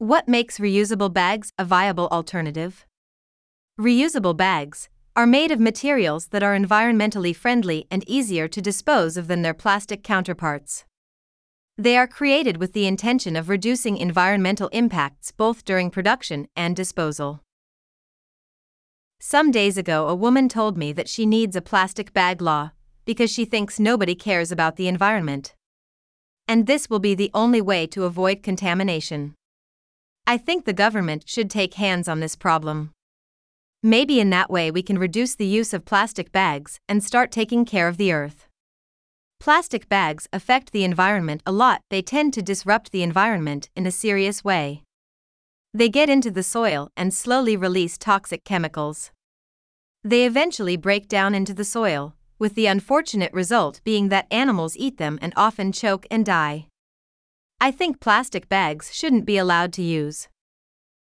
What makes reusable bags a viable alternative? Reusable bags are made of materials that are environmentally friendly and easier to dispose of than their plastic counterparts. They are created with the intention of reducing environmental impacts both during production and disposal. Some days ago, a woman told me that she needs a plastic bag law because she thinks nobody cares about the environment. And this will be the only way to avoid contamination. I think the government should take hands on this problem. Maybe in that way we can reduce the use of plastic bags and start taking care of the earth. Plastic bags affect the environment a lot. They tend to disrupt the environment in a serious way. They get into the soil and slowly release toxic chemicals. They eventually break down into the soil, with the unfortunate result being that animals eat them and often choke and die. I think plastic bags shouldn't be allowed to use.